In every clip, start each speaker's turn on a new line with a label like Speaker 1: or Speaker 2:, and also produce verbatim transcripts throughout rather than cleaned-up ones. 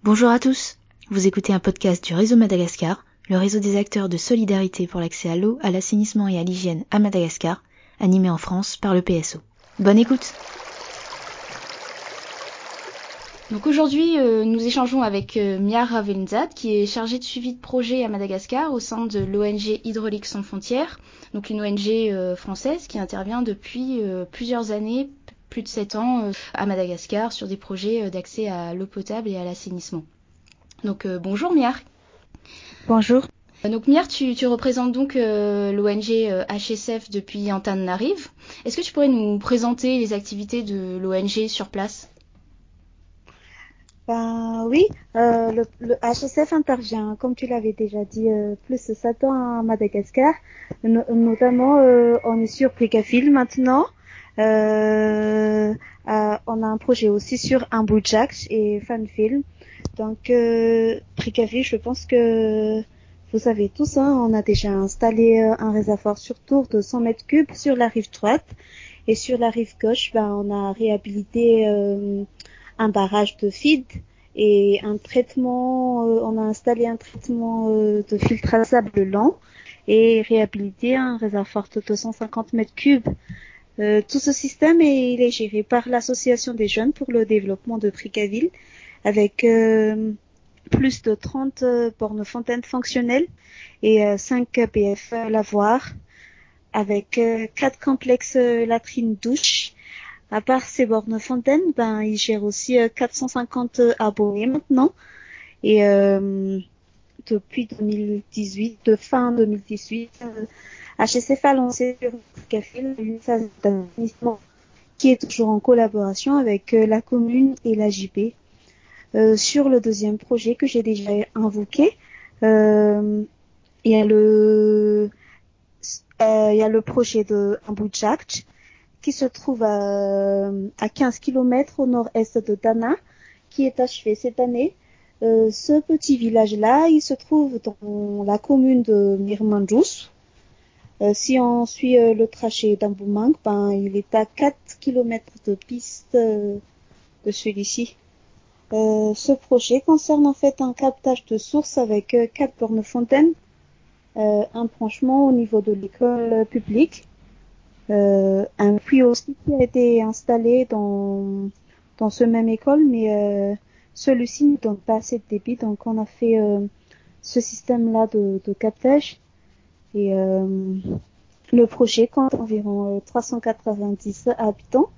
Speaker 1: Bonjour à tous, vous écoutez un podcast du Réseau Madagascar, le réseau des acteurs de solidarité pour l'accès à l'eau, à l'assainissement et à l'hygiène à Madagascar, animé en France par le P S O. Bonne écoute. Donc aujourd'hui, euh, nous échangeons avec euh, Mia Ravenzat, qui est chargée de suivi de projet à Madagascar au sein de l'O N G Hydraulique Sans Frontières, donc une O N G euh, française qui intervient depuis euh, plusieurs années, plus de sept ans, euh, à Madagascar sur des projets euh, d'accès à l'eau potable et à l'assainissement. Donc euh, bonjour Miar.
Speaker 2: Bonjour.
Speaker 1: Donc Miar, tu, tu représentes donc euh, l'O N G euh, H S F depuis Antananarive. Est-ce que tu pourrais nous présenter les activités de l'O N G sur place ?
Speaker 2: Ben oui, euh, le, le H S F intervient, comme tu l'avais déjà dit, euh, plus de sept ans à Madagascar. No- notamment, euh, on est sur Pricafil maintenant. Euh, euh, on a un projet aussi sur Ambujak et Fanfilm. Donc, euh, Pricafil, je pense que vous savez tous, hein, on a déjà installé euh, un réservoir sur tour de cent mètres cubes sur la rive droite. Et sur la rive gauche, ben, on a réhabilité euh, un barrage de feed et un traitement, euh, on a installé un traitement euh, de filtrage sable lent et réhabilité un réservoir de deux cent cinquante mètres cubes. Euh, tout ce système est, il est géré par l'Association des jeunes pour le développement de Pricaville avec euh, plus de trente euh, bornes fontaines fonctionnelles et euh, cinq P F lavoirs avec euh, quatre complexes euh, latrines douches. À part ces bornes fontaines, ben, ils gèrent aussi euh, quatre cent cinquante abonnés maintenant. Et euh, depuis deux mille dix-huit, de fin deux mille dix-huit, euh, H S F a lancé sur Café une phase d'assainissement qui est toujours en collaboration avec euh, la commune et la J P. Euh, sur le deuxième projet que j'ai déjà invoqué, euh, il y a le euh, il y a le projet de Ambujak qui se trouve à, à quinze kilomètres au nord-est de Dana, qui est achevé cette année. Euh, ce petit village-là, il se trouve dans la commune de Mirmandjous. Euh, si on suit euh, le trajet d'Ambumang, ben, il est à quatre kilomètres de piste euh, de celui-ci. Euh, ce projet concerne en fait un captage de source avec euh, quatre bornes fontaines, euh, un branchement au niveau de l'école publique, Euh, un puits aussi qui a été installé dans, dans ce même école, mais euh, celui-ci ne donne pas assez de débit, donc on a fait euh, ce système-là de, de captage. Et euh, le projet compte environ euh, trois cent quatre-vingt-dix habitants.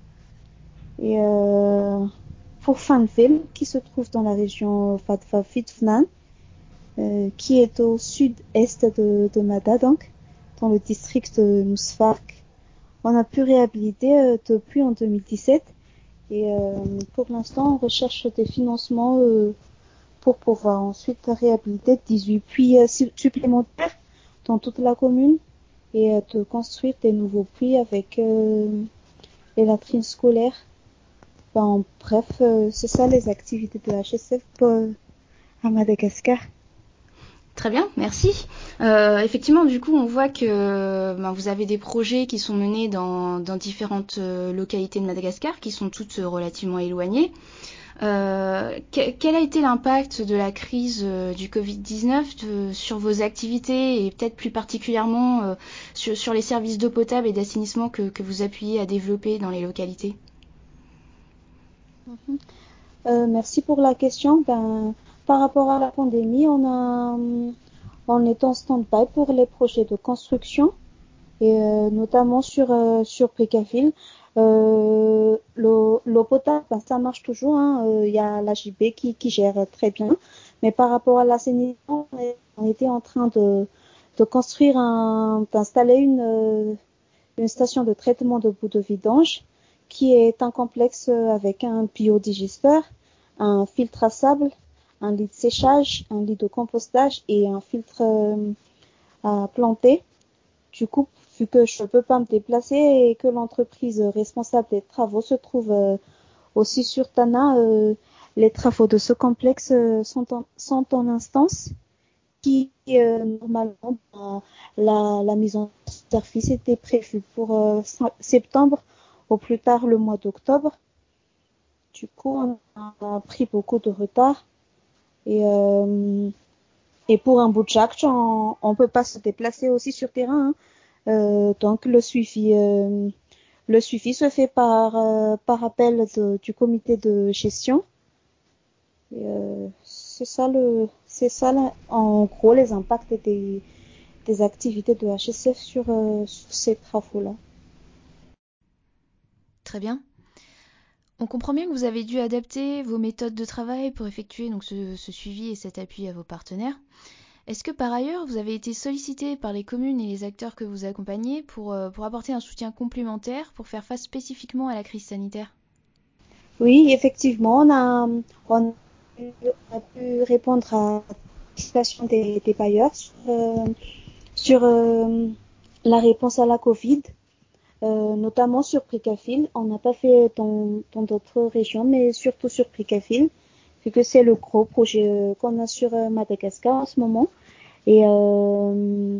Speaker 2: Et euh, pour Fanville, qui se trouve dans la région Fatfa-Fitfnan, euh, qui est au sud-est de, de Mada, donc, dans le district de Nousfark. On a pu réhabiliter euh, depuis en deux mille dix-sept et euh, pour l'instant on recherche des financements euh, pour pouvoir ensuite réhabiliter dix-huit puits euh, supplémentaires dans toute la commune et euh, de construire des nouveaux puits avec euh, les latrines scolaires. Ben, bref, euh, c'est ça les activités de H S F pour, à Madagascar.
Speaker 1: Très bien, merci. Euh, effectivement, du coup, on voit que ben, vous avez des projets qui sont menés dans, dans différentes euh, localités de Madagascar, qui sont toutes euh, relativement éloignées. Euh, que, quel a été l'impact de la crise euh, du covid dix-neuf de, sur vos activités et peut-être plus particulièrement euh, sur, sur les services d'eau potable et d'assainissement que, que vous appuyez à développer dans les localités ?
Speaker 2: Mm-hmm. Euh, merci pour la question. Ben, par rapport à la pandémie, on a, on est en stand-by pour les projets de construction et euh, notamment sur euh, sur Pricafil. Euh, l'eau, l'eau potable, ben, ça marche toujours. Hein. Euh, Il y a la J B qui, qui gère très bien. Mais par rapport à l'assainissement, on était en train de de construire un, d'installer une euh, une station de traitement de boue de vidange qui est un complexe avec un biodigesteur, un filtre à sable, un lit de séchage, un lit de compostage et un filtre euh, à planter. Du coup, vu que je ne peux pas me déplacer et que l'entreprise responsable des travaux se trouve euh, aussi sur Tana, euh, les travaux de ce complexe euh, sont, en, sont en instance qui euh, normalement ben, la, la mise en service était prévue pour euh, septembre au plus tard le mois d'octobre. Du coup, on a pris beaucoup de retard. Et, euh, et pour un bout de chaque, on, on peut pas se déplacer aussi sur terrain. Hein. Euh, donc le suivi, euh, le suivi se fait par, euh, par appel de, du comité de gestion. Et, euh, c'est ça le, c'est ça là, en gros les impacts des, des activités de H S F sur, euh, sur ces travaux-là.
Speaker 1: Très bien. On comprend bien que vous avez dû adapter vos méthodes de travail pour effectuer donc ce, ce suivi et cet appui à vos partenaires. Est-ce que par ailleurs, vous avez été sollicité par les communes et les acteurs que vous accompagnez pour, euh, pour apporter un soutien complémentaire pour faire face spécifiquement à la crise sanitaire ?
Speaker 2: Oui, effectivement, on a, on a pu répondre à la situation des, des bailleurs sur, euh, sur euh, la réponse à la Covid, euh, notamment sur Précafil. On n'a pas fait dans, dans d'autres régions, mais surtout sur Précafil, vu que c'est le gros projet euh, qu'on a sur euh, Madagascar en ce moment. Et euh,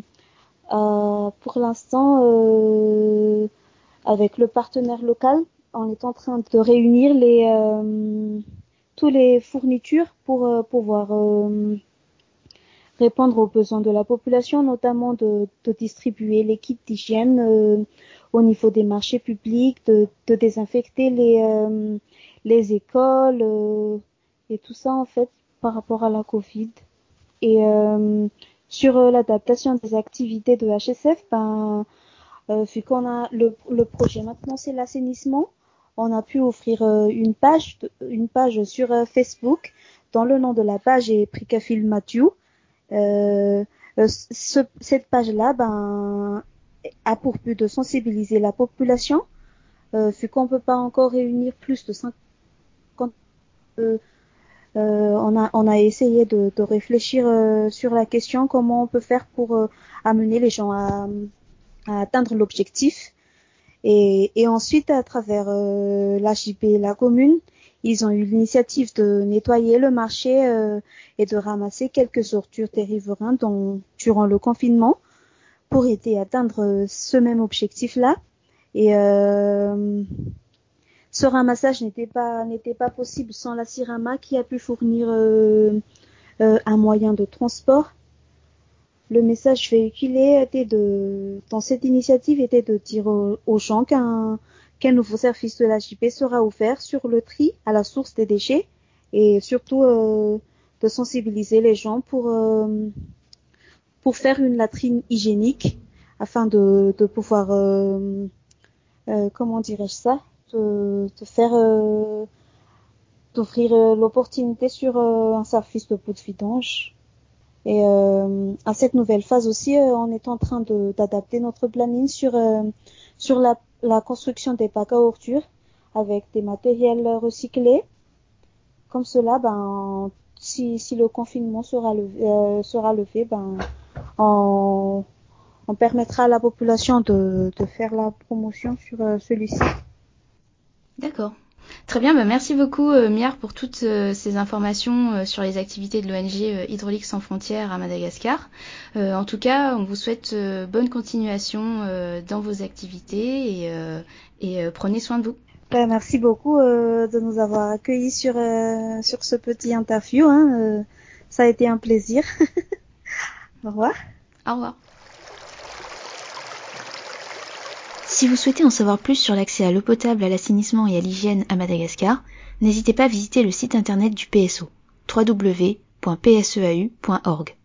Speaker 2: euh, pour l'instant, euh, avec le partenaire local, on est en train de réunir les euh, tous les fournitures pour euh, pouvoir euh, répondre aux besoins de la population, notamment de, de distribuer les kits d'hygiène euh, au niveau des marchés publics, de, de désinfecter les euh, les écoles euh, et tout ça en fait par rapport à la Covid. Et euh, sur euh, l'adaptation des activités de H S F, ben euh, vu qu'on a le, le projet maintenant c'est l'assainissement, on a pu offrir euh, une page une page sur euh, Facebook. Dans le nom de la page est Pricafil Mathieu. Euh, euh, ce, cette page-là ben, a pour but de sensibiliser la population, euh, vu qu'on ne peut pas encore réunir plus de cinquante. Euh, euh, on, a, on a essayé de, de réfléchir euh, sur la question comment on peut faire pour euh, amener les gens à, à atteindre l'objectif. Et, et ensuite, à travers euh, l'H J P et la commune, ils ont eu l'initiative de nettoyer le marché euh, et de ramasser quelques ordures des riverains dont, durant le confinement pour aider à atteindre ce même objectif-là. Et euh, ce ramassage n'était pas, n'était pas possible sans la Cirama qui a pu fournir euh, euh, un moyen de transport. Le message véhiculé était de, dans cette initiative était de dire aux, aux gens qu'un, qu'un nouveau service de l'H J P sera offert sur le tri à la source des déchets et surtout euh, de sensibiliser les gens pour, euh, pour faire une latrine hygiénique afin de, de pouvoir, euh, euh, comment dirais-je ça, de, de faire, euh, d'offrir euh, l'opportunité sur euh, un service de bout de vidange. Et euh, à cette nouvelle phase aussi, euh, on est en train de, d'adapter notre planning sur, euh, sur la, la construction des bacs à ordures avec des matériels recyclés. Comme cela, ben, si, si le confinement sera levé, euh, sera levé, ben, on, on permettra à la population de, de faire la promotion sur euh, celui-ci.
Speaker 1: D'accord. Très bien, bah merci beaucoup euh, Miar pour toutes euh, ces informations euh, sur les activités de l'O N G euh, Hydraulique sans frontières à Madagascar. Euh, en tout cas, on vous souhaite euh, bonne continuation euh, dans vos activités et, euh, et euh, prenez soin de vous.
Speaker 2: Ben, merci beaucoup euh, de nous avoir accueillis sur, euh, sur ce petit interview. Hein, euh, ça a été un plaisir. Au revoir.
Speaker 1: Au revoir. Si vous souhaitez en savoir plus sur l'accès à l'eau potable, à l'assainissement et à l'hygiène à Madagascar, n'hésitez pas à visiter le site internet du P S O, w w w point p s e a u point org.